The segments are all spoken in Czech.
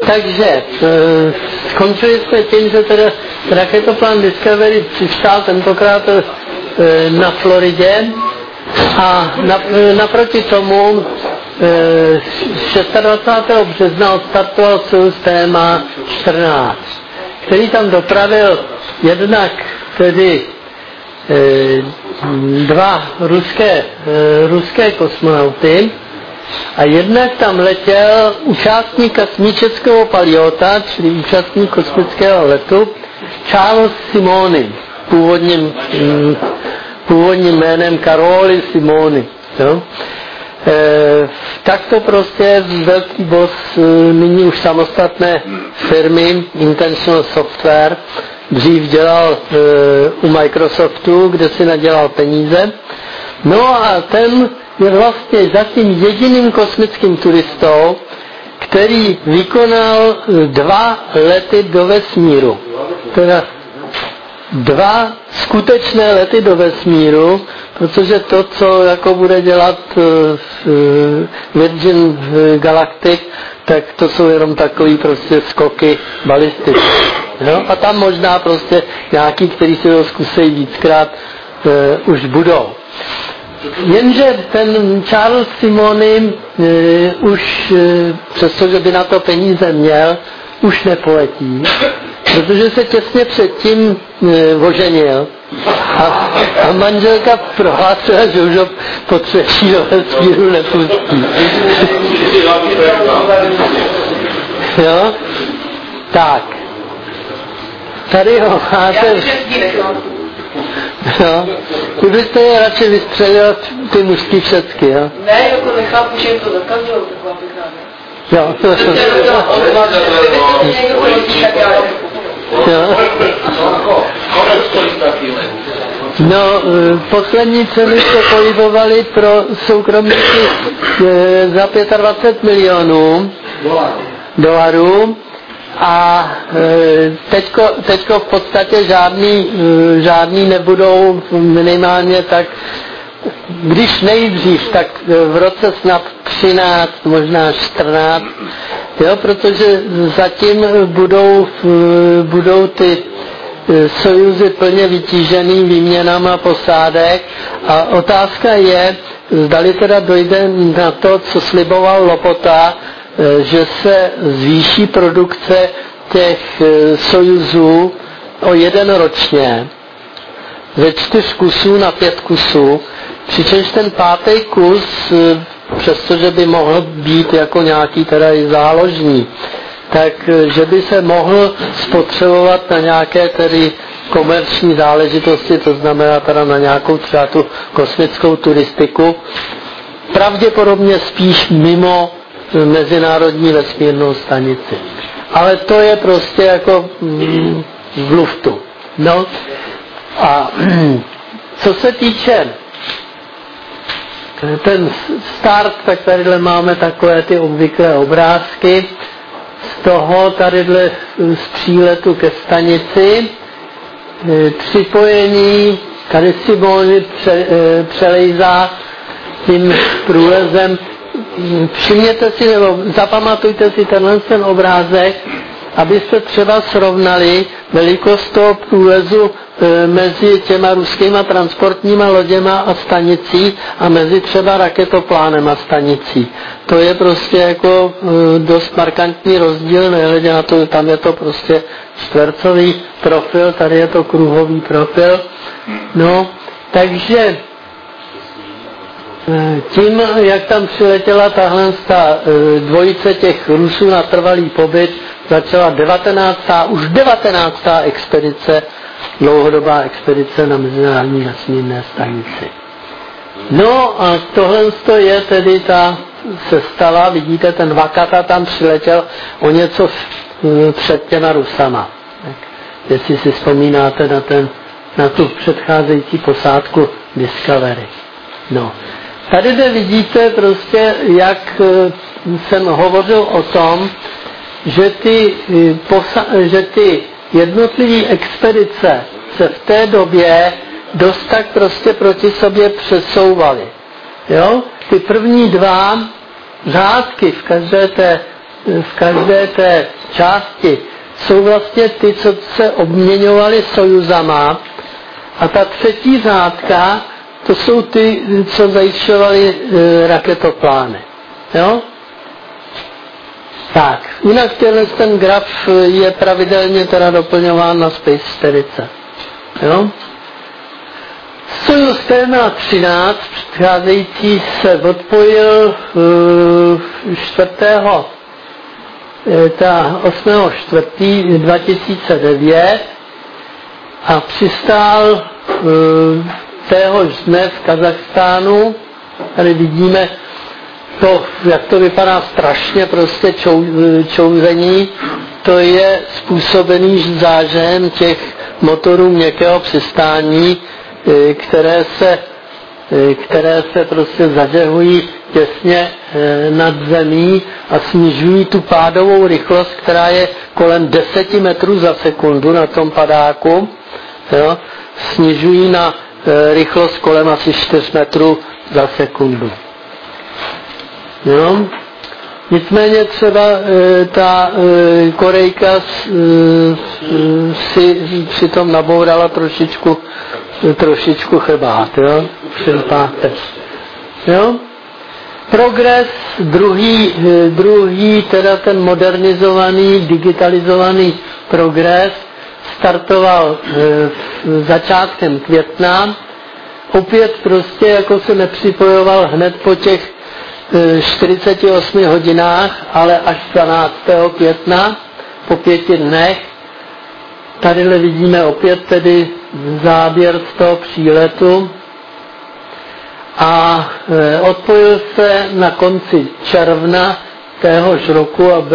Takže skončili jsme tím, že teda raketoplán Discovery přistál tentokrát na Floridě a naproti tomu 26. března odstartoval Soyuz TMA-14, který tam dopravil jednak tedy dva ruské kosmonauty a jednak tam letěl účastník kosmického paliota, čili účastník kosmického letu, Charles Simoni, původním jménem Caroli Simoni. Jo? Tak to prostě velký boss nyní už samostatné firmy Intentional Software dřív dělal u Microsoftu, kde si nadělal peníze. No a ten je vlastně zatím jediným kosmickým turistou, který vykonal 2 lety do vesmíru. Teda 2 skutečné lety do vesmíru, protože to, co jako bude dělat Virgin Galactic, tak to jsou jenom takový prostě skoky balistiky. No? A tam možná prostě nějaký, který si to zkusí víckrát, už budou. Jenže ten Charles Simoni už, přestože by na to peníze měl, už nepoletí, protože se těsně předtím oženil a manželka prohlásila, že už ho po 3. do vesmíru nepustí. Jo? Tak. Tady ho máte. Jo. Vy byste je radši vystřelil ty mužský všecky, jo? Ne, jako nechápu, že jim to zakazujou, taková pěkná, ne? Jo. No, poslední ceny se pohybovaly pro soukromníky za 25 milionů dolarů a teďko v podstatě žádný nebudou, minimálně tak, když nejdřív, tak v roce snad 13, možná 14, jo, protože zatím budou ty Sojuzy plně vytížený výměnama posádek a otázka je, zdali teda dojde na to, co sliboval Lopota, že se zvýší produkce těch Sojuzů o 1 ročně, ze 4 kusů na 5 kusů, přičemž ten 5. kus, přestože by mohl být jako nějaký teda i záložní, tak že by se mohl spotřebovat na nějaké tedy komerční záležitosti, to znamená teda na nějakou třeba tu kosmickou turistiku, pravděpodobně spíš mimo mezinárodní vesmírnou stanici. Ale to je prostě jako v luftu. No a co se týče ten start, tak tadyhle máme takové ty obvyklé obrázky z toho tadyhle z příletu ke stanici, připojení, tady Simoni přelejzá tím průlezem. Všimněte si, nebo zapamatujte si ten obrázek, abyste třeba srovnali velikost toho průlezu mezi těma ruskýma transportníma loděma a stanicí a mezi třeba raketoplánem a stanicí. To je prostě jako dost markantní rozdíl, nehledě na to, tam je to prostě čtvercový profil, tady je to kruhový profil. No, takže tím, jak tam přiletěla tahle dvojice těch Rusů na trvalý pobyt, začala 19. expedice, dlouhodobá expedice na mezinárodní vesmírné stanici. No a tohle je tedy ta sestava, vidíte, ten Vakata tam přiletěl o něco před těma Rusama. Tak, jestli si vzpomínáte na tu předcházející posádku Discovery. No. Tady zde vidíte prostě, jak jsem hovořil o tom, že ty jednotlivé expedice se v té době dost tak prostě proti sobě přesouvaly. Jo? Ty první 2 řádky v každé té části jsou vlastně ty, co se obměňovaly Sojuzama, a ta třetí řádka, to jsou ty, co zajišťovaly raketoplány. Jo? Tak, jinak ten graf je pravidelně teda doplňován na Space 40. Jo? Sojuz TMA-13 předcházející se odpojil 8.4.2009 a přistál téhož dne v Kazachstánu. Tady vidíme to, jak to vypadá strašně, prostě čouzení. To je způsobený zážehem těch motorů měkkého přistání, které se prostě zažehují těsně nad zemí a snižují tu pádovou rychlost, která je kolem 10 metrů za sekundu na tom padáku. Jo? Snižují na rychlost kolem asi 4 metrů za sekundu. Jo? Nicméně třeba ta Korejka si přitom nabourala trošičku chrbát, jo? Jo? Progres, druhý, teda ten modernizovaný, digitalizovaný progres, startoval začátkem května. Opět prostě jako se nepřipojoval hned po těch 48 hodinách, ale až 12. května, po 5 dnech. Tadyhle vidíme opět tedy záběr z toho příletu. A odpojil se na konci června téhož roku a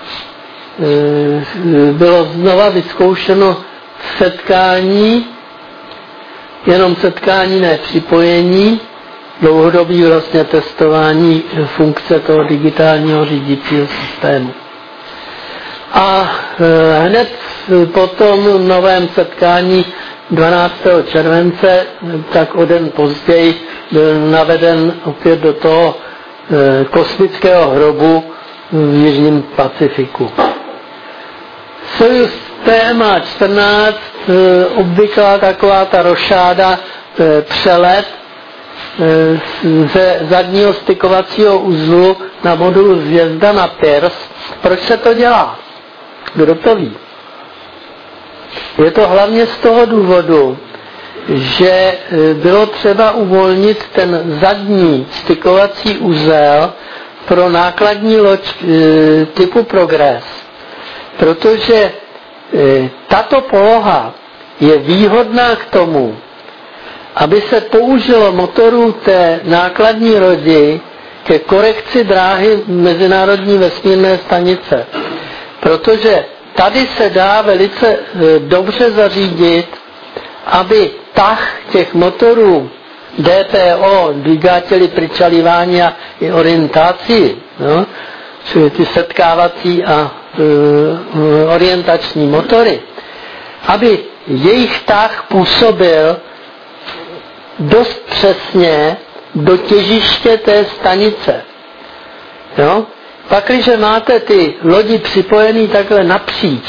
bylo znova vyzkoušeno setkání, jenom setkání, ne připojení, dlouhodobý vlastně testování funkce toho digitálního řídícího systému. A hned po tom novém setkání 12. července, tak o den později byl naveden opět do toho kosmického hrobu v Jižním Pacifiku. Sojuz TMA-14, obvyklá taková ta rošáda, přelet ze zadního stykovacího uzlu na modulu Hvězda na Pirs. Proč se to dělá? Kdo to ví? Je to hlavně z toho důvodu, že bylo třeba uvolnit ten zadní stykovací uzel pro nákladní loď typu Progress. Protože tato poloha je výhodná k tomu, aby se použilo motorů té nákladní lodi ke korekci dráhy Mezinárodní vesmírné stanice. Protože tady se dá velice dobře zařídit, aby tah těch motorů DPO, Dvigáteli Pričalivání i orientací, no, čili ty setkávací a orientační motory, aby jejich tah působil dost přesně do těžiště té stanice. Jo? Pak, když máte ty lodi připojený takhle napříč,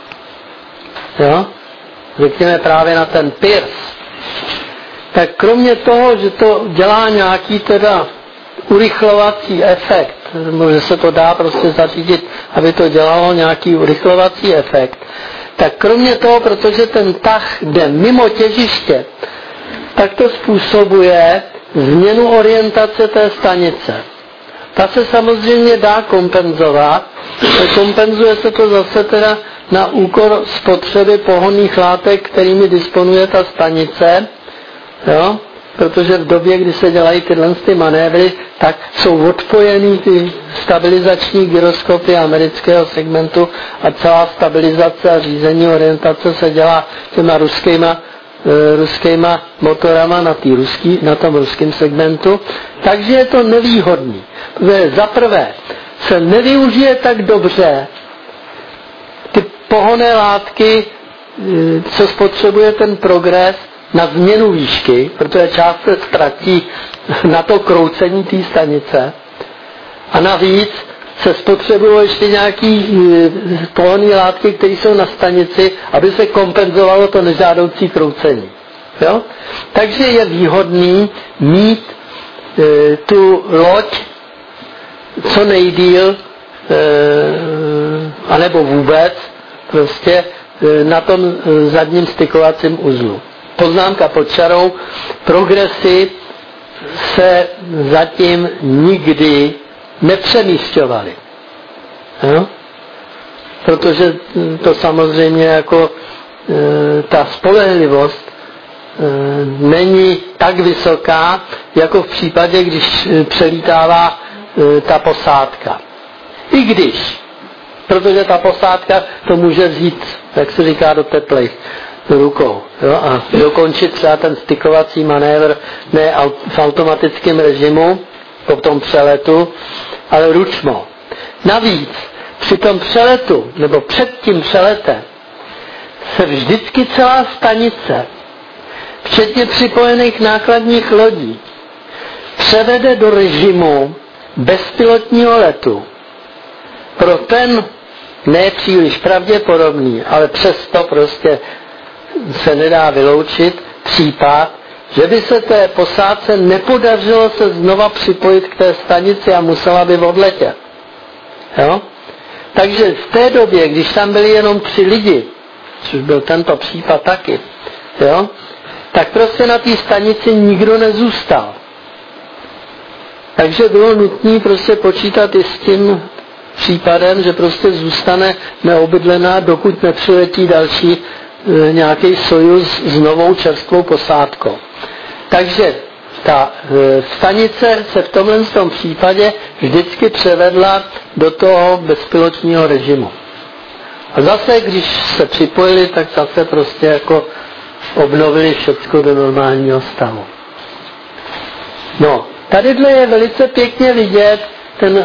jo? Řekněme právě na ten Pirs, tak kromě toho, že to dělá nějaký teda urychlovací efekt, že se to dá prostě zařídit, aby to dělalo nějaký urychlovací efekt, tak kromě toho, protože ten tah jde mimo těžiště, tak to způsobuje změnu orientace té stanice. Ta se samozřejmě dá kompenzovat, kompenzuje se to zase teda na úkor spotřeby pohonných látek, kterými disponuje ta stanice, jo? Protože v době, kdy se dělají tyhle manévry, tak jsou odpojený ty stabilizační gyroskopy amerického segmentu a celá stabilizace a řízení orientace se dělá těma ruskýma motorama na tom ruském segmentu. Takže je to nevýhodný. Za prvé se nevyužije tak dobře ty pohonné látky, co spotřebuje ten Progress, na změnu výšky, protože část se ztratí na to kroucení té stanice. A navíc se spotřebují ještě nějaký pohonné látky, které jsou na stanici, aby se kompenzovalo to nežádoucí kroucení. Jo? Takže je výhodný mít tu loď co nejdýl, anebo vůbec, prostě na tom zadním stykovacím uzlu. Poznámka pod čarou, progresy se zatím nikdy nepřemísťovaly. Jo? Protože to samozřejmě jako ta spolehlivost není tak vysoká, jako v případě, když přelítává ta posádka. I když, protože ta posádka to může vzít, jak se říká, do teplejch rukou, jo, a dokončit třeba ten stykovací manévr ne v automatickém režimu po tom přeletu, ale ručmo. Navíc při tom přeletu, nebo před tím přeletem, se vždycky celá stanice, včetně připojených nákladních lodí, převede do režimu bezpilotního letu. Pro ten ne příliš pravděpodobný, ale přesto prostě se nedá vyloučit případ, že by se té posádce nepodařilo se znova připojit k té stanici a musela by odletět. Jo? Takže v té době, když tam byli jenom 3 lidi, což byl tento případ taky, jo? Tak prostě na té stanici nikdo nezůstal. Takže bylo nutné prostě počítat i s tím případem, že prostě zůstane neobydlená, dokud nepřiletí další nějaký Sojuz s novou čerstvou posádkou. Takže ta stanice se v tomhle případě vždycky převedla do toho bezpilotního režimu. A zase, když se připojili, tak zase prostě jako obnovili všechno do normálního stavu. No, tadyhle je velice pěkně vidět ten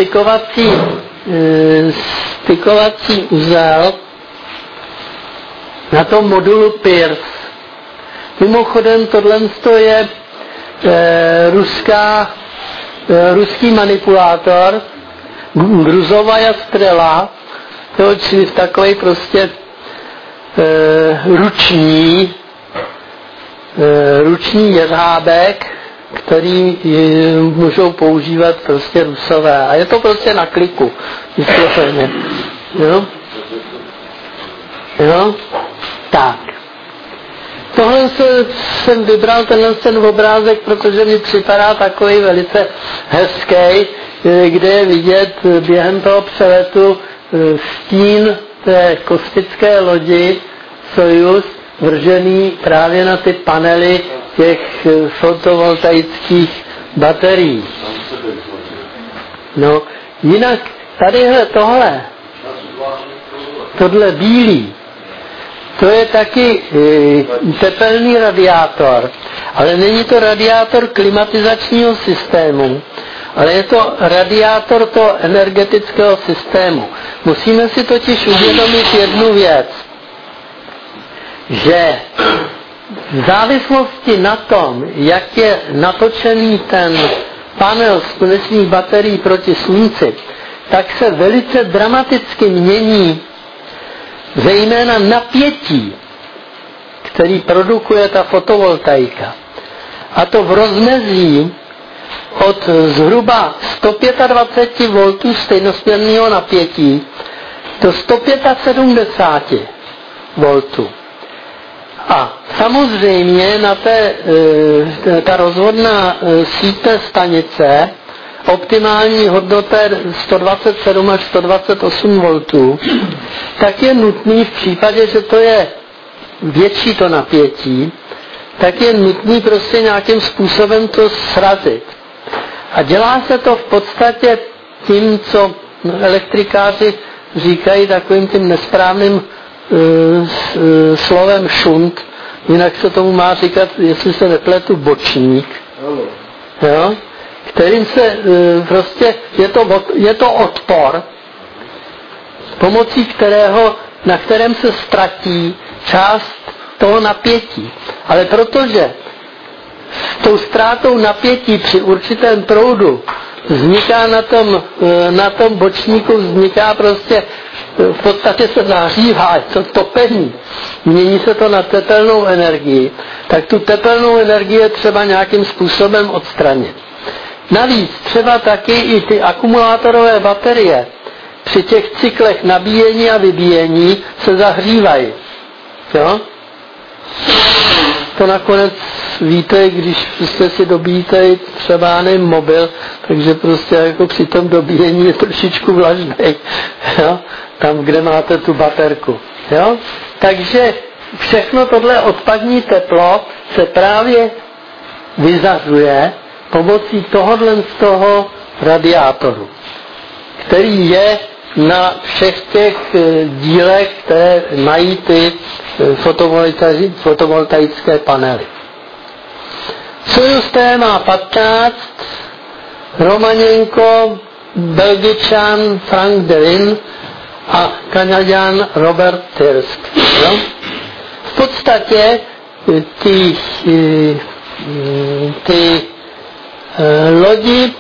stykovací uzel na tom modulu Pierce. Mimochodem, tohle je ruský manipulátor Gruzovaja Strela, čili takový prostě ruční jeřábek, který můžou používat prostě Rusové. A je to prostě na kliku. Jo? Jo? Tak. Tohle jsem vybral, ten obrázek, protože mi připadá takový velice hezký, kde je vidět během toho přeletu stín té kostické lodi Sojuz vržený právě na ty panely těch fotovoltaických baterií. No, jinak tadyhle tohle bílý, to je taky tepelný radiátor, ale není to radiátor klimatizačního systému, ale je to radiátor toho energetického systému. Musíme si totiž uvědomit jednu věc, že v závislosti na tom, jak je natočený ten panel slunečních baterií proti slunci, tak se velice dramaticky mění zejména napětí, který produkuje ta fotovoltaika. A to v rozmezí od zhruba 125 V stejnosměrného napětí do 175 V. A samozřejmě na ta rozvodná síť stanice, optimální hodnota 127 až 128 V, tak je nutný v případě, že to je větší to napětí, tak je nutný prostě nějakým způsobem to srazit. A dělá se to v podstatě tím, co elektrikáři říkají takovým tím nesprávným slovem šunt, jinak se tomu má říkat, jestli se nepletu, bočník, jo? Kterým se prostě, je to odpor, pomocí na kterém se ztratí část toho napětí. Ale protože s tou ztrátou napětí při určitém proudu vzniká na tom bočníku vzniká prostě, v podstatě se zahřívá, je to topení, mění se to na tepelnou energii, tak tu tepelnou energii je třeba nějakým způsobem odstranit. Navíc třeba taky i ty akumulátorové baterie při těch cyklech nabíjení a vybíjení se zahřívají. Jo? To nakonec víte, když prostě si dobíjíte třeba mobil, takže prostě jako při tom dobíjení je trošičku vlažnej, jo? Tam, kde máte tu baterku. Jo? Takže všechno tohle odpadní teplo se právě vyzařuje pomocí tohohle z toho radiátoru, který je na všech těch dílech, které mají ty fotovoltaické panely. Sojus T má 15, Romaněnko, Belgičan Frank Delin a Kanaďan Robert Thirsk. No? V podstatě ty lodi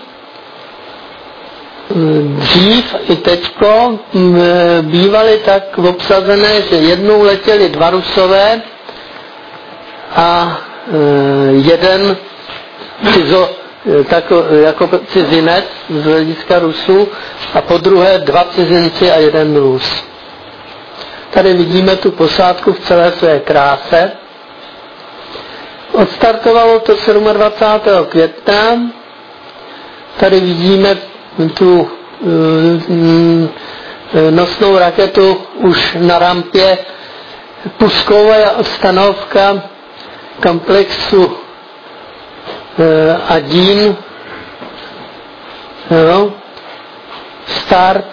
dřív i teďko bývaly tak obsazené, že jednou letěli dva Rusové a jeden jako cizinec z hlediska Rusů a po druhé dva cizinci a jeden Rus. Tady vidíme tu posádku v celé své kráse. Odstartovalo to 27. května. Tady vidíme tu nosnou raketu už na rampě. Pusková stanovka komplexu Adín. Start.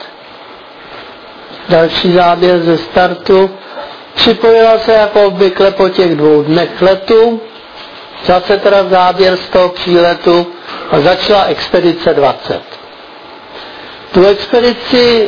Další záběr ze startu. Připojila se jako obvykle po těch 2 dnech letu. Zase teda záběr z toho příletu a začala expedice 20. Tu expedici,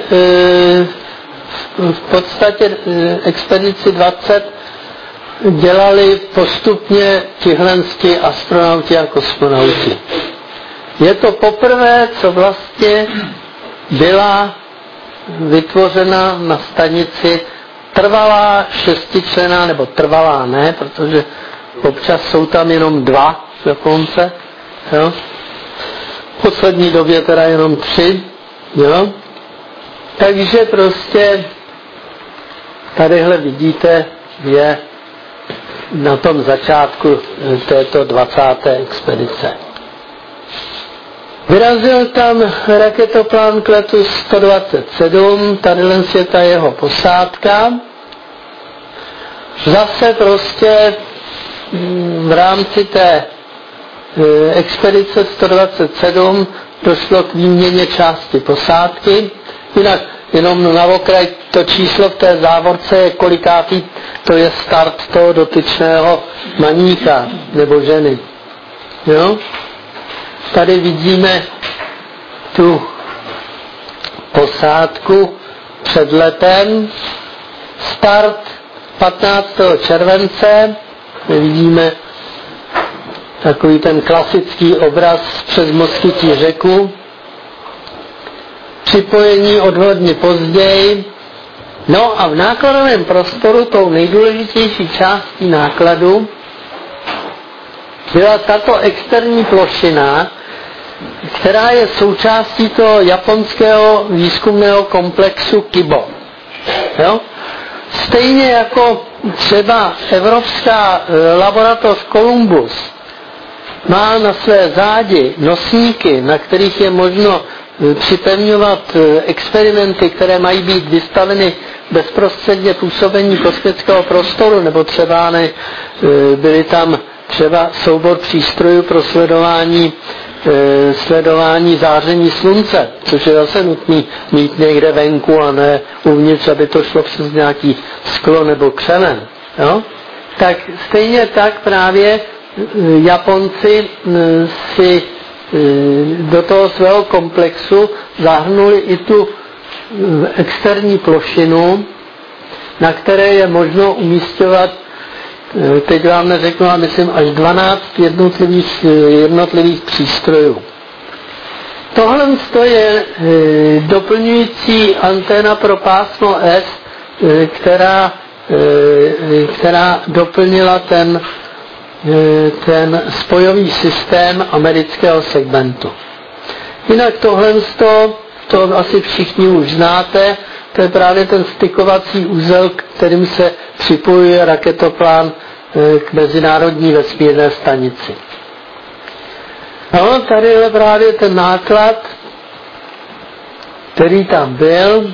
v podstatě expedici 20 dělali postupně tihlensky astronauti a kosmonauti. Je to poprvé, co vlastně byla vytvořena na stanici trvalá 6členná, nebo trvalá ne, protože občas jsou tam jenom 2 dokonce. Jo? V poslední době teda jenom 3. Jo? Takže prostě tadyhle vidíte, je na tom začátku této 20. expedice. Vyrazil tam raketoplán Kletus 127, tadyhle je ta jeho posádka. Zase prostě v rámci té expedice 127 došlo k výměně části posádky. Jinak jenom na okraj to číslo v té závorce je kolikátý, to je start toho dotyčného maníka nebo ženy. Jo? Tady vidíme tu posádku před letem. Start 15. července. Vidíme takový ten klasický obraz přes Moskytí řeku. Připojení o 2 dny později. No a v nákladovém prostoru tou nejdůležitější částí nákladu byla tato externí plošina, která je součástí toho japonského výzkumného komplexu Kibo. Jo? Stejně jako třeba evropská laboratoř Columbus má na své zádi nosníky, na kterých je možno připevňovat experimenty, které mají být vystaveny bezprostředně působení kosmického prostoru, nebo třeba byly tam třeba soubor přístrojů pro sledování záření slunce, což je zase nutný mít někde venku a ne uvnitř, aby to šlo přes nějaký sklo nebo křemen. Jo? Tak stejně tak právě Japonci si do toho svého komplexu zahrnuli i tu externí plošinu, na které je možno umísťovat, teď vám neřeknu, a myslím až 12 jednotlivých přístrojů. Tohle je doplňující anténa pro pásmo S, která doplnila ten spojový systém amerického segmentu. Jinak to asi všichni už znáte, to je právě ten stykovací úzel, kterým se připojuje raketoplán k mezinárodní vesmírné stanici. No, tady je právě ten náklad, který tam byl.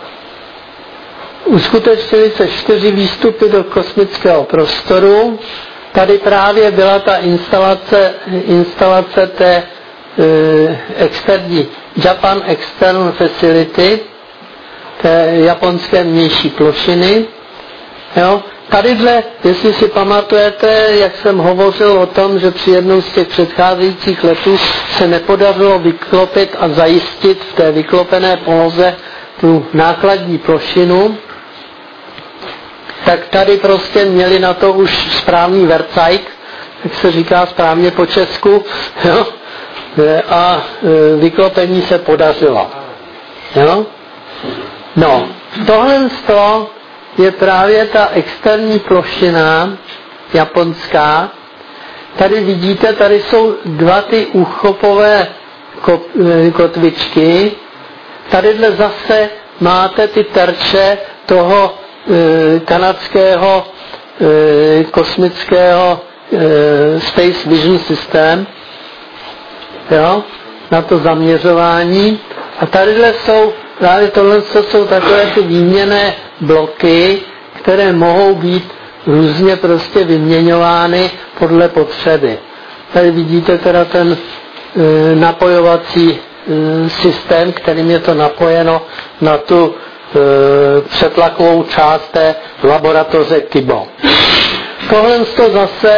Uskutečnily se 4 výstupy do kosmického prostoru. Tady právě byla ta instalace té externí Japan External Facility, té japonské vnější plošiny. Jo? Tadyhle, jestli si pamatujete, jak jsem hovořil o tom, že při jednou z těch předcházejících letů se nepodařilo vyklopit a zajistit v té vyklopené poloze tu nákladní plošinu, tak tady prostě měli na to už správný vercajk, jak se říká správně po česku, jo? A vyklopení se podařilo. Jo? No, tohle je právě ta externí plošina japonská. Tady vidíte, tady jsou 2 ty úchopové kotvičky. Tadyhle zase máte ty terče toho kanadského kosmického Space Vision System, jo, na to zaměřování. A tadyhle jsou, právě tohle jsou takové ty výměnné bloky, které mohou být různě prostě vyměňovány podle potřeby. Tady vidíte teda ten napojovací systém, kterým je to napojeno na tu přetlakovou část té laboratoře KIBO. Tohle zase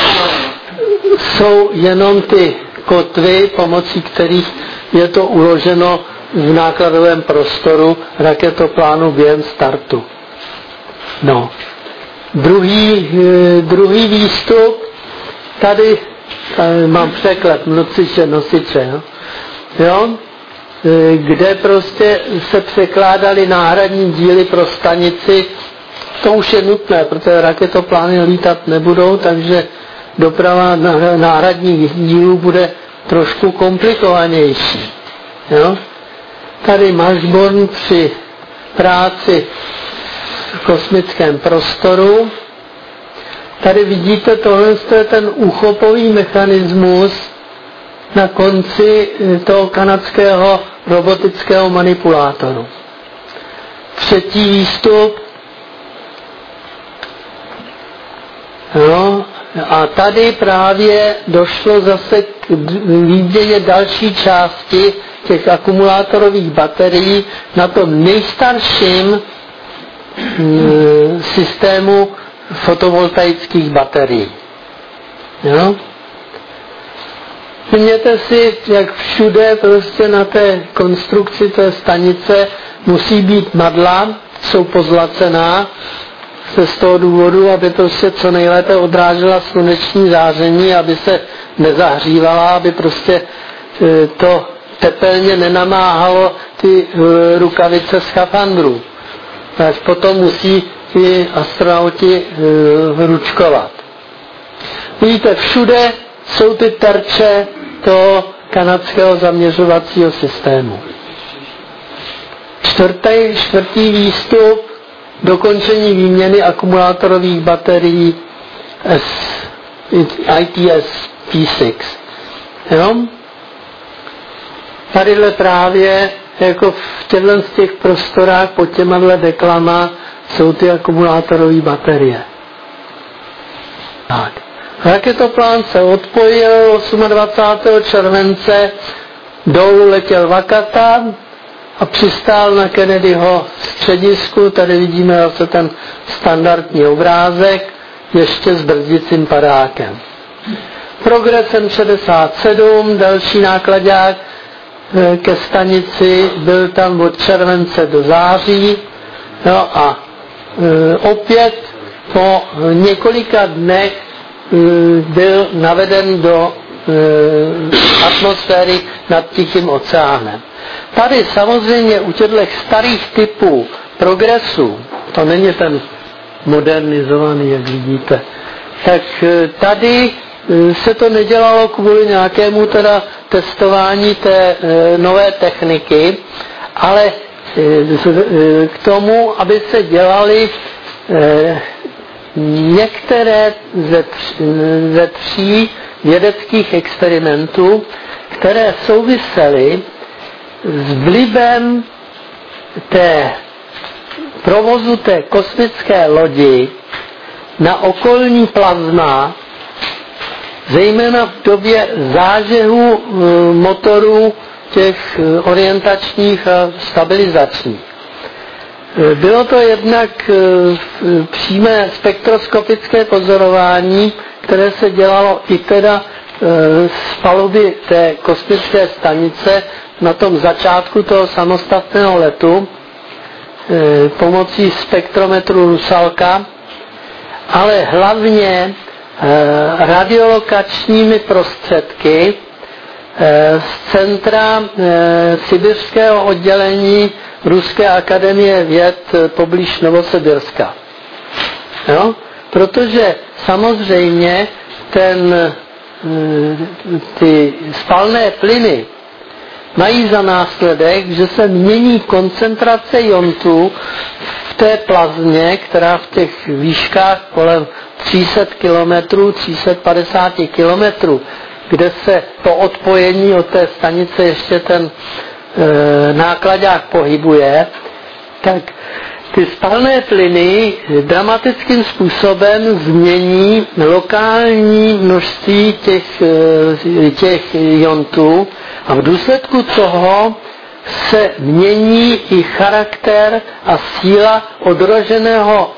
jsou jenom ty kotvy, pomocí kterých je to uloženo v nákladovém prostoru raketoplánu během startu. No. Druhý výstup, tady mám překlad nosiče, jo? Kde prostě se překládaly náhradní díly pro stanici. To už je nutné, protože raketoplány lítat nebudou, takže doprava náhradních dílů bude trošku komplikovanější. Jo? Tady Mashburn při práci v kosmickém prostoru. Tady vidíte, tohle je ten úchopový mechanismus na konci toho kanadského robotického manipulátoru. Třetí výstup. No, a tady právě došlo zase k výměně další části těch akumulátorových baterií na tom nejstarším systému fotovoltaických baterií. Jo? Všimněte si, jak všude prostě na té konstrukci té stanice musí být madla, jsou pozlacená, z toho důvodu, aby to se co nejlépe odrážela sluneční záření, aby se nezahřívala, aby prostě to tepelně nenamáhalo ty rukavice skafandrů. Až potom musí ti astronauti ručkovat. Vidíte, všude jsou ty terče toho kanadského zaměřovacího systému. Čtvrtý výstup, dokončení výměny akumulátorových baterií ITS P6. Jo? Tadyhle právě jako v těch prostorách pod těmahle deklama jsou ty akumulátorové baterie. Tak. Raketoplán se odpojil 28. července, dolů letěl Wakata a přistál na Kennedyho středisku. Tady vidíme zase ten standardní obrázek, ještě s brzdicím padákem. Progress M67, další nákladák ke stanici, byl tam od července do září. No a opět po několika dnech byl naveden do atmosféry nad Tichým oceánem. Tady samozřejmě u těchto starých typů progresu, to není ten modernizovaný, jak vidíte, tak tady se to nedělalo kvůli nějakému teda testování té nové techniky, ale k tomu, aby se dělaly některé ze tří vědeckých experimentů, které souvisely s vlivem provozu té kosmické lodi na okolní plazma, zejména v době zážehu motorů těch orientačních a stabilizačních. Bylo to jednak přímé spektroskopické pozorování, které se dělalo i teda z paluby té kosmické stanice na tom začátku toho samostatného letu pomocí spektrometru Rusalka, ale hlavně radiolokačními prostředky z centra sibirského oddělení Ruské akademie věd poblíž Novosibirska. Jo? Protože samozřejmě ty spalné plyny mají za následek, že se mění koncentrace jontů v té plazmě, která v těch výškách kolem 300 km, 350 km, kde se po odpojení od té stanice ještě ten nákladák pohybuje, tak ty spalné plyny dramatickým způsobem změní lokální množství těch jontů a v důsledku toho se mění i charakter a síla odroženého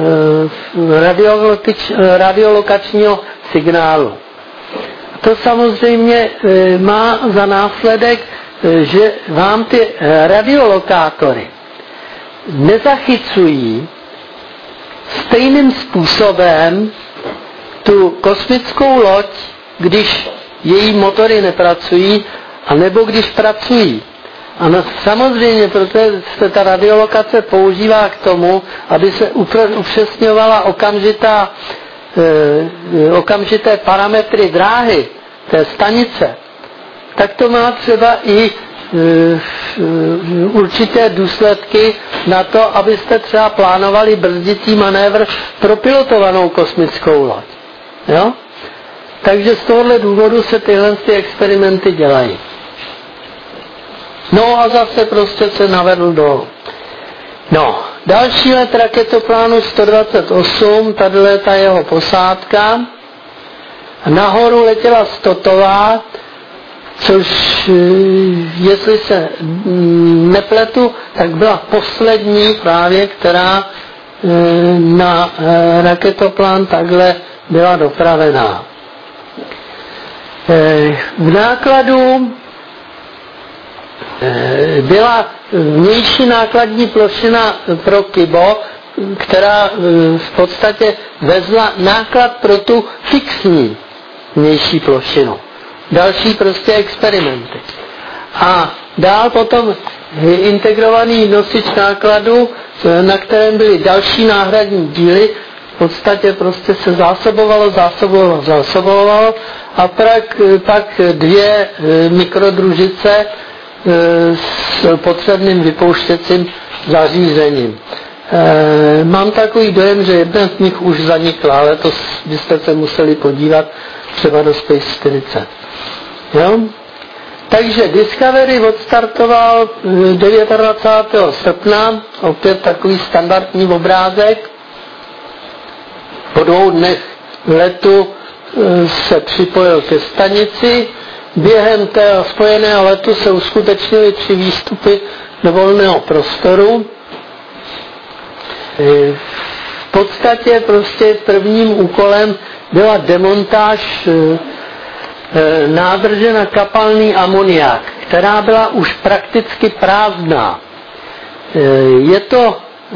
radiolokačního signálu. To samozřejmě má za následek, že vám ty radiolokátory nezachycují stejným způsobem tu kosmickou loď, když její motory nepracují, anebo když pracují. A samozřejmě, protože se ta radiolokace používá k tomu, aby se upřesňovala okamžité parametry dráhy té stanice, tak to má třeba i určité důsledky na to, abyste třeba plánovali brzdící manévr pro pilotovanou kosmickou loď. Jo? Takže z tohohle důvodu se tyhle experimenty dělají. No a zase prostě se navedl dolů. No, další let raketoplánu 128, tady létá jeho posádka. Nahoru letěla Stotová, což, jestli se nepletu, tak byla poslední právě, která na raketoplán takhle byla dopravená. V nákladu byla vnější nákladní plošina pro Kibo, která v podstatě vezla náklad pro tu fixní vnější plošinu. Další prostě experimenty. A dál potom integrovaný nosič nákladu, na kterém byly další náhradní díly, v podstatě prostě se zásobovalo a pak dvě mikrodružice s potřebným vypouštěcím zařízením. Mám takový dojem, že jedna z nich už zanikla, ale to byste se museli podívat třeba do Space 40. Jo? Takže Discovery odstartoval 29. srpna, opět takový standardní obrázek. Po 2 dnech letu se připojil ke stanici. Během té spojeného letu se uskutečnily 3 výstupy do volného prostoru. V podstatě prostě prvním úkolem byla demontáž nádrže na kapalný amoniak, která byla už prakticky prázdná.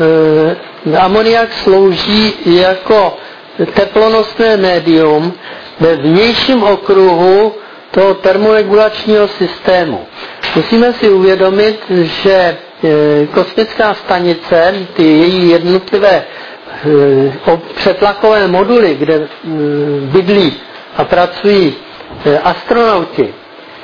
Amoniak slouží jako teplonosné médium ve vnějším okruhu toho termoregulačního systému. Musíme si uvědomit, že kosmická stanice, ty její jednotlivé přetlakové moduly, kde bydlí a pracují astronauti,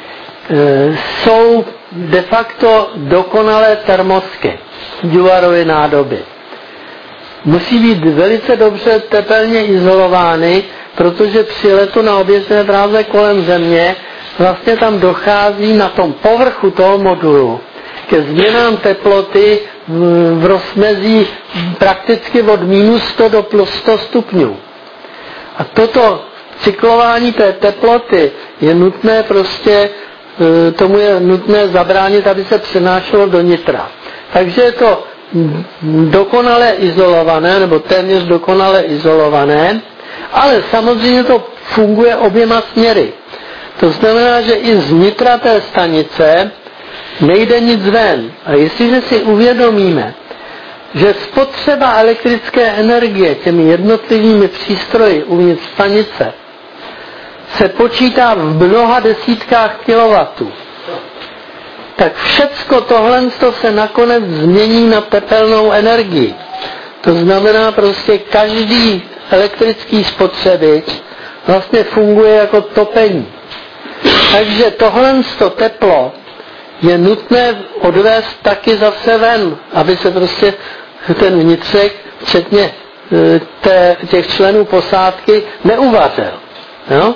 jsou de facto dokonalé termosky Dewarovy nádoby. Musí být velice dobře tepelně izolovány, protože při letu na oběžné dráze kolem Země vlastně tam dochází na tom povrchu toho modulu ke změnám teploty v rozmezí prakticky od -100 do +100 stupňů. A toto cyklování té teploty je nutné tomu je nutné zabránit, aby se přenášelo do nitra. Takže je to dokonale izolované, nebo téměř dokonale izolované, ale samozřejmě to funguje oběma směry. To znamená, že i z nitra té stanice nejde nic ven. A jestliže si uvědomíme, že spotřeba elektrické energie těmi jednotlivými přístroji uvnitř stanice se počítá v mnoha desítkách kilowatů, tak všecko tohle se nakonec změní na tepelnou energii. To znamená prostě každý elektrický spotřebič vlastně funguje jako topení. Takže tohle teplo je nutné odvést taky zase ven, aby se prostě ten vnitřek, včetně těch členů posádky, neuvařil. Jo?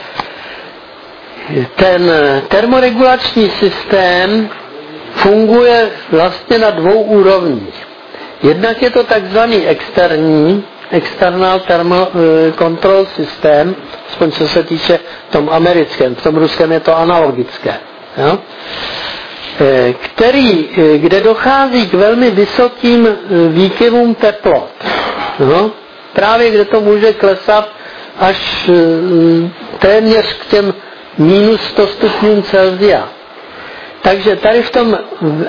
Ten termoregulační systém funguje vlastně na 2 úrovních. Jednak je to takzvaný external thermal control systém, aspoň co se týče v tom americkém, v tom ruském je to analogické, jo? Kde dochází k velmi vysokým výkyvům teplot. Jo? Právě kde to může klesat až téměř k těm -100 stupňům Celsia. Takže tady v tom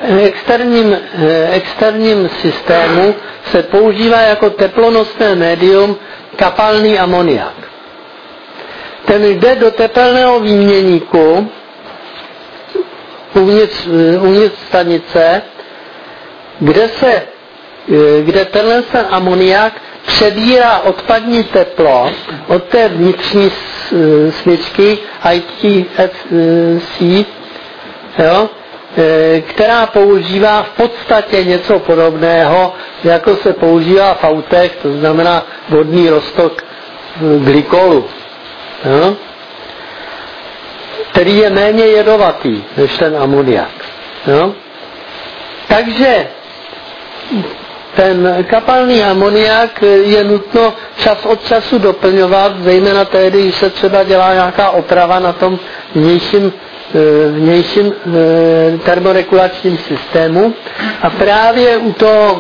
externím systému se používá jako teplonosné médium kapalný amoniak. Ten jde do tepelného výměníku uvnitř stanice, kde tenhle amoniak přebírá odpadní teplo od té vnitřní smyčky ITFC, jo, která používá v podstatě něco podobného, jako se používá v autech, to znamená vodní roztok glykolu, jo, který je méně jedovatý než ten amoniak. Jo. Takže ten kapalný amoniak je nutno čas od času doplňovat, zejména tehdy, když se třeba dělá nějaká oprava na tom vnějším termoregulačním systému. A právě u toho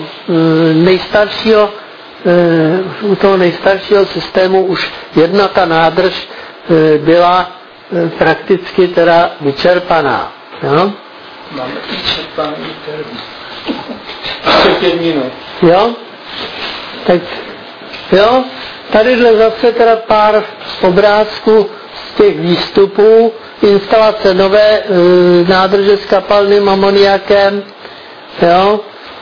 nejstaršího systému už jedna ta nádrž byla prakticky teda vyčerpaná. Jo? Máme vyčerpaný termín. Ještě 5 minut. Jo? Tak jo, tadyhle zase teda pár obrázků z těch výstupů, instalace nové nádrže s kapalným amoniakem, jo?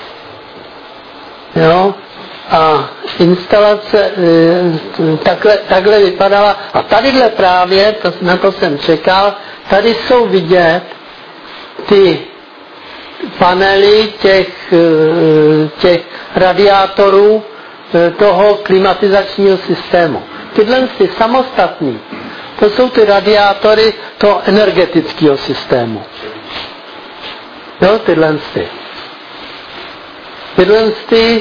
Jo? A instalace takhle vypadala. A tadyhle právě, na to jsem čekal, tady jsou vidět ty panely těch radiátorů toho klimatizačního systému. Tyhle ty samostatný, to jsou ty radiátory toho energetického systému. Jo, tyhle ty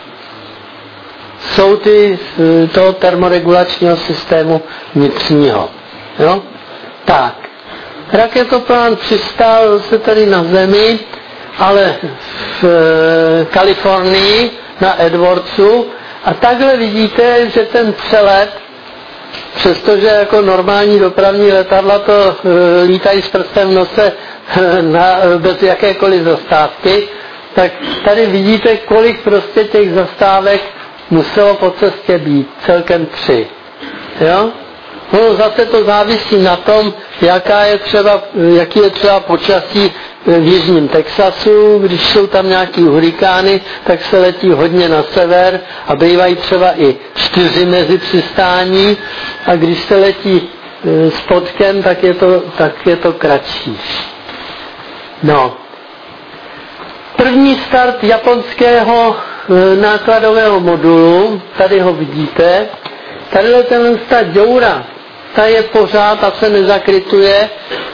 jsou ty toho termoregulačního systému vnitřního. Jo? Tak. Raketoplán přistál se tady na Zemi, ale v Kalifornii na Edwardsu, a takhle vidíte, že ten přelet, přestože jako normální dopravní letadla to lítají s prstem v nose bez jakékoliv zastávky, tak tady vidíte, kolik prostě těch zastávek muselo po cestě být. Celkem 3. Jo? No zase to závisí na tom, jaký je třeba počasí v jižním Texasu. Když jsou tam nějaký hurikány, tak se letí hodně na sever a bývají třeba i 4 mezi přistání, a když se letí s podkem, tak je to kratší. No. První start japonského nákladového modulu, tady ho vidíte. Tadyhle ta děura, ta je pořád, ta se nezakrytuje,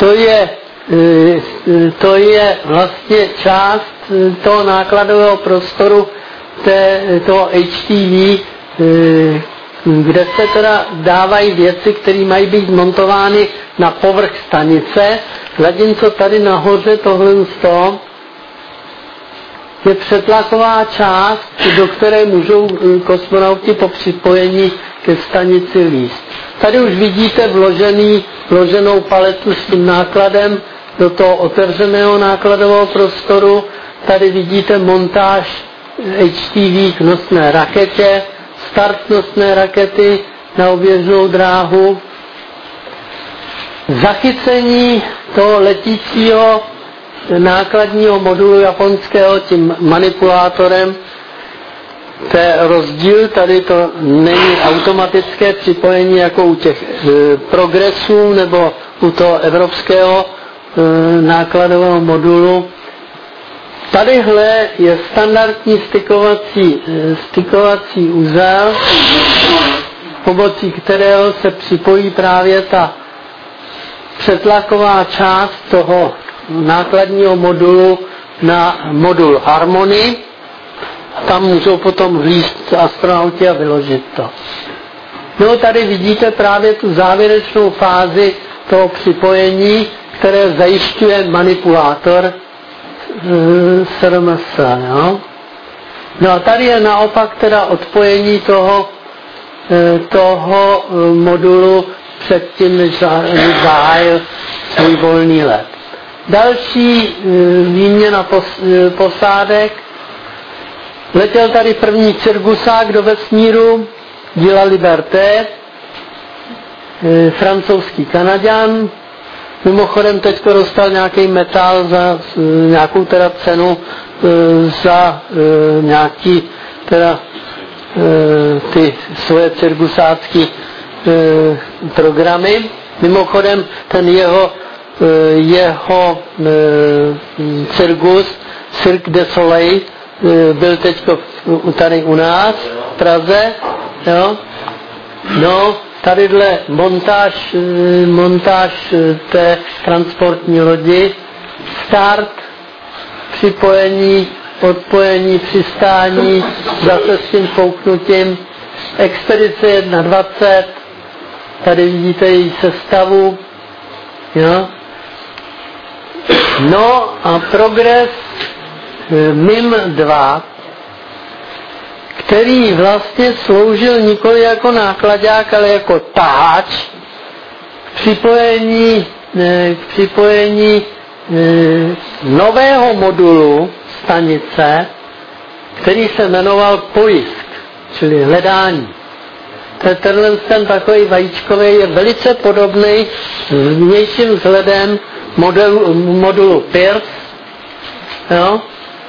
to je vlastně část toho nákladového prostoru toho HTV, kde se teda dávají věci, které mají být montovány na povrch stanice, zatímco tady nahoře tohle je přetlaková část, do které můžou kosmonauti po připojení ke stanici líst. Tady už vidíte vloženou paletu s tím nákladem do toho otevřeného nákladového prostoru. Tady vidíte montáž HTV k nosné raketě, start nosné rakety na oběžnou dráhu, zachycení toho letícího nákladního modulu japonského tím manipulátorem. To je rozdíl, tady to není automatické připojení jako u těch progresů nebo u toho evropského nákladového modulu. Tadyhle je standardní stykovací uzel, pomocí kterého se připojí právě ta přetlaková část toho nákladního modulu na modul Harmony. Tam můžou potom vlízt astronauti a vyložit to. No tady vidíte právě tu závěrečnou fázi toho připojení, které zajišťuje manipulátor SRMS. No a tady je naopak teda odpojení toho modulu předtím, než zahájil svůj volný let. Další výměna posádek. Letěl tady první cirgusák do vesmíru, díla Liberté, francouzský Kanaďan. Mimochodem teďko dostal nějaký metal za nějakou teda cenu za nějaký teda ty svoje cirgusácké programy. Mimochodem ten jeho cirkus Cirque du Soleil byl teďko tady u nás v Praze. Jo? No, tadyhle montáž té transportní lodi, start, připojení, odpojení, přistání, zase s tím fouknutím, expedice 1.20, tady vidíte její sestavu, jo? No a progres MIM-2, který vlastně sloužil nikoli jako nákladák, ale jako taháč k připojení nového modulu stanice, který se jmenoval Pojisk, čili hledání. Ten takový vajíčkový je velice podobný vnějším vzhledem modulu Pierce. Jo?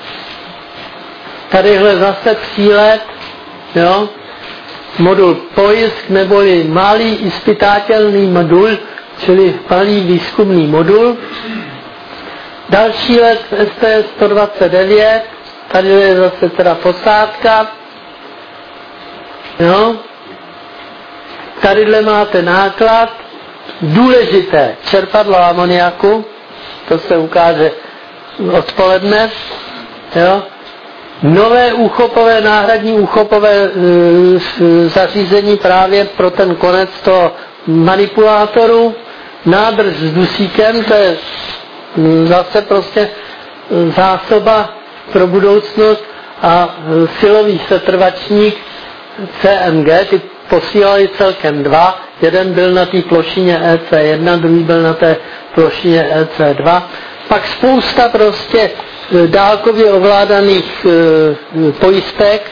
Tadyhle zase přílet, jo? Modul Pojisk, neboli malý ispytátelný modul, čili malý výzkumný modul. Další let STS-129, tady je zase teda posádka. Jo? Tadyhle máte náklad, důležité čerpadlo amoniaku, to se ukáže odpoledne, jo? Nové úchopové, náhradní úchopové zařízení právě pro ten konec toho manipulátoru, nádrž s dusíkem, to je zase prostě zásoba pro budoucnost, a silový setrvačník CMG, ty posílali celkem 2, jeden byl na té plošině EC1, druhý byl na té plošině EC2, pak spousta prostě dálkově ovládaných pojistek,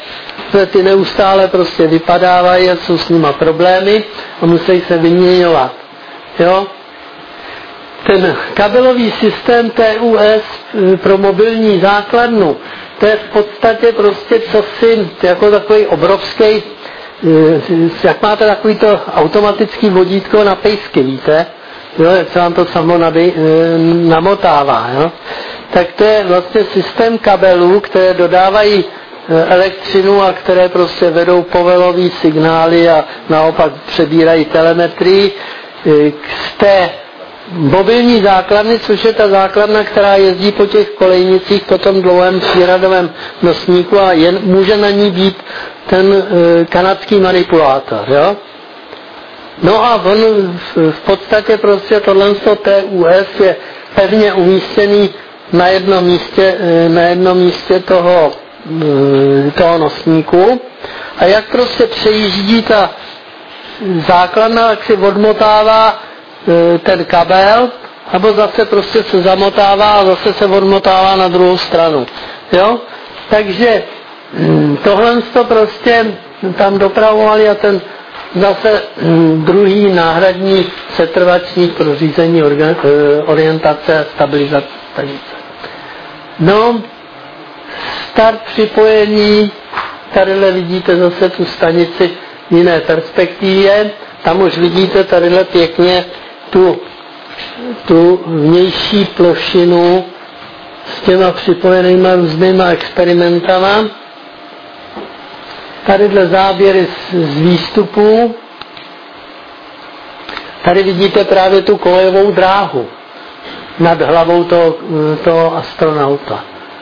ty neustále prostě vypadávají a jsou s nima problémy a musí se vyměňovat. Jo? Ten kabelový systém TUS pro mobilní základnu, to je v podstatě prostě cosi jako takový obrovský, jak máte takovýto automatický vodítko na pejsky, víte? Jo, jak se vám to samo namotává. Jo? Tak to je vlastně systém kabelů, které dodávají elektřinu a které prostě vedou povelový signály a naopak přebírají telemetrii z té mobilní základny, což je ta základna, která jezdí po těch kolejnicích po tom dlouhém příradovém nosníku a může na ní být ten kanadský manipulátor. Jo? No a on v podstatě prostě tohle TUS je pevně umístěný na jednom místě toho nosníku a jak prostě přejíždí ta základna, tak si odmotává ten kabel, nebo zase prostě se zamotává a zase se odmotává na druhou stranu. Jo? Takže tohle to prostě tam dopravovali a ten zase druhý náhradní setrvačník pro řízení orientace a stabilizace stanice. No, start připojení, tadyhle vidíte zase tu stanici v jiné perspektivě, tam už vidíte tadyhle pěkně tu vnější plošinu s těma připojenýma různýma experimentama. Tadyhle záběry z výstupů. Tady vidíte právě tu kolejovou dráhu nad hlavou toho astronauta.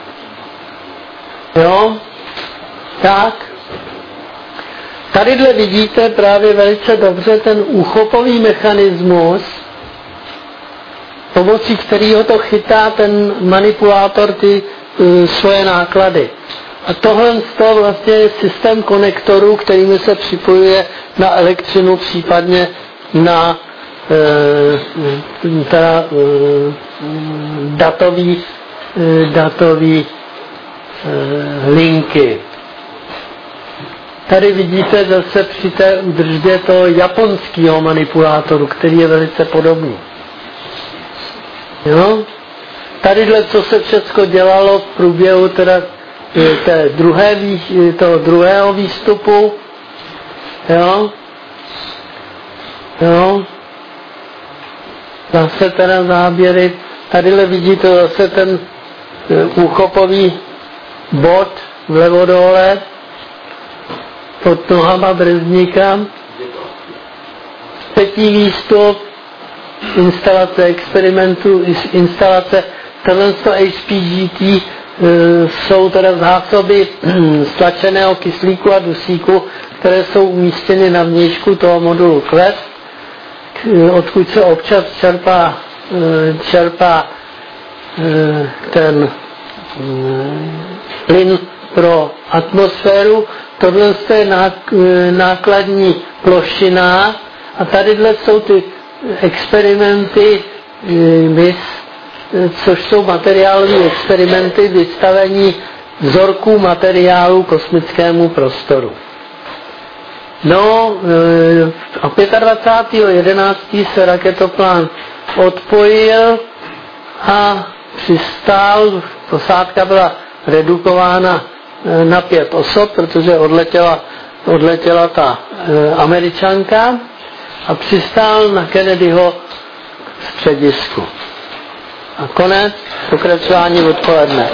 Jo? Tak. Tadyhle vidíte právě velice dobře ten úchopový mechanismus, pomocí kterého to chytá ten manipulátor ty svoje náklady. A tohle vlastně je systém konektorů, kterými se připojuje na elektřinu, případně na datový linky. Tady vidíte zase při té údržbě toho japonského manipulátoru, který je velice podobný. Jo? Tadyhle, co se všechno dělalo v průběhu toho druhého výstupu. Jo? Jo? Zase teda záběry. Tadyhle vidíte zase ten úchopový bod vlevo dole pod nohama brzdníka. Třetí výstup, instalace experimentu, instalace tohle HPGT jsou teda zásoby stlačeného kyslíku a dusíku, které jsou umístěny na vnějšku toho modulu Quest, odkud se občas čerpá ten plyn pro atmosféru. Tohle je nákladní plošina a tadyhle jsou ty experimenty MIS, což jsou materiálové experimenty vystavení vzorků materiálu kosmickému prostoru. No a 25.11. se raketoplán odpojil a přistál, posádka byla redukována na 5 osob, protože odletěla ta Američanka a přistál na Kennedyho středisku. A konec pokračování odpoledne.